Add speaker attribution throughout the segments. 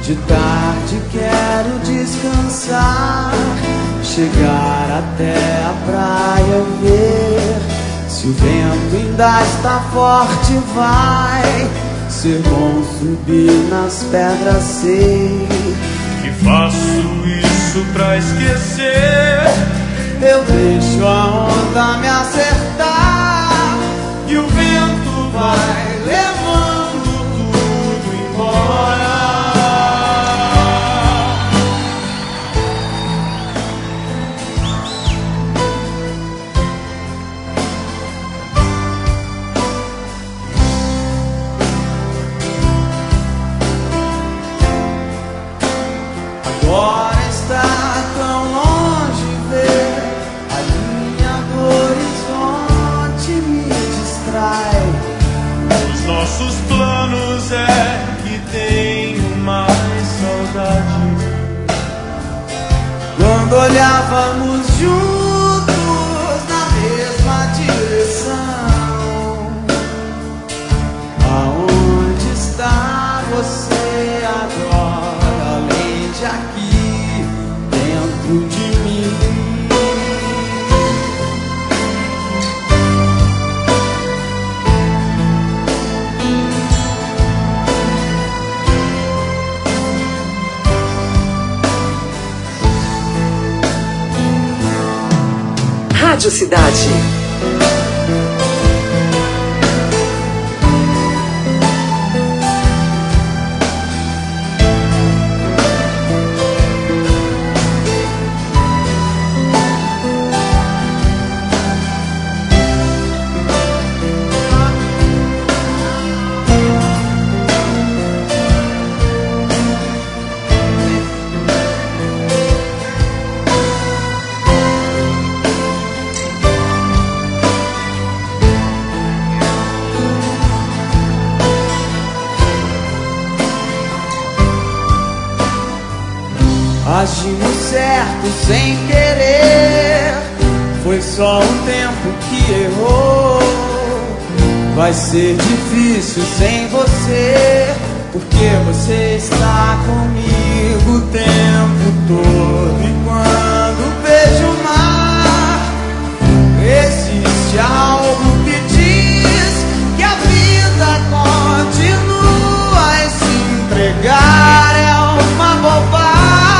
Speaker 1: De tarde quero descansar, chegar até a praia ver se o vento ainda está forte. Vai ser bom subir nas pedras, sei
Speaker 2: que faço isso pra esquecer.
Speaker 1: Eu deixo a onda me acertar e o vento vai levando tudo embora. Agora está tão longe ver, a linha do horizonte me distrai.
Speaker 2: Os nossos planos é que tenho mais saudade.
Speaker 1: Quando olhávamos juntos na mesma direção, aonde está você agora, além de aqui dentro de mim?
Speaker 3: Rádio Cidade.
Speaker 1: Agimos certo sem querer, foi só um tempo que errou. Vai ser difícil sem você, porque você está comigo o tempo todo. E quando vejo o mar, existe algo que diz que a vida continua e se entregar é uma bobagem.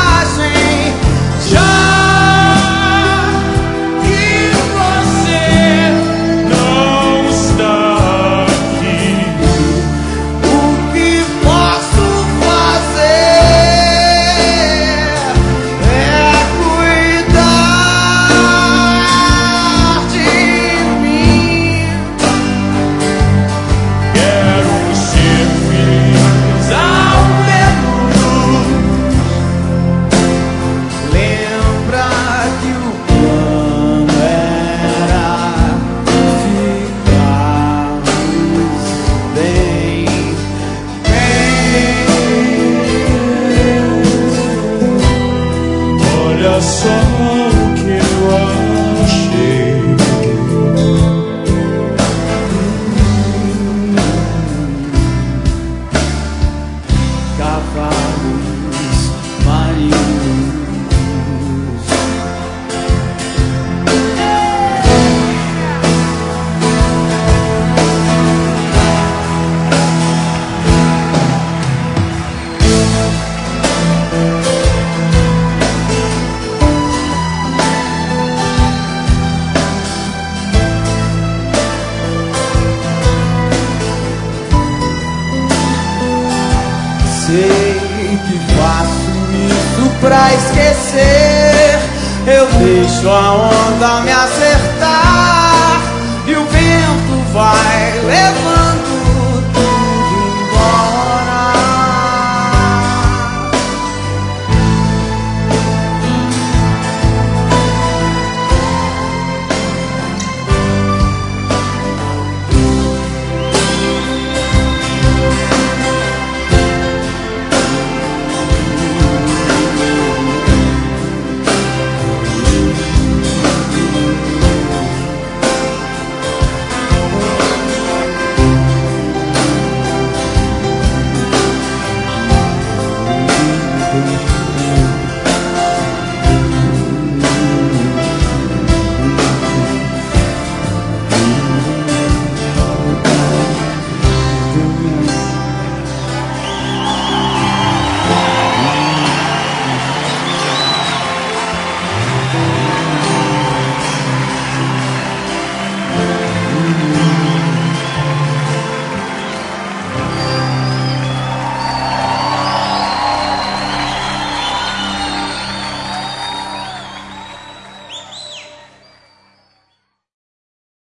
Speaker 1: Sei que faço isso pra esquecer. Eu deixo a onda me acertar e o vento vai levando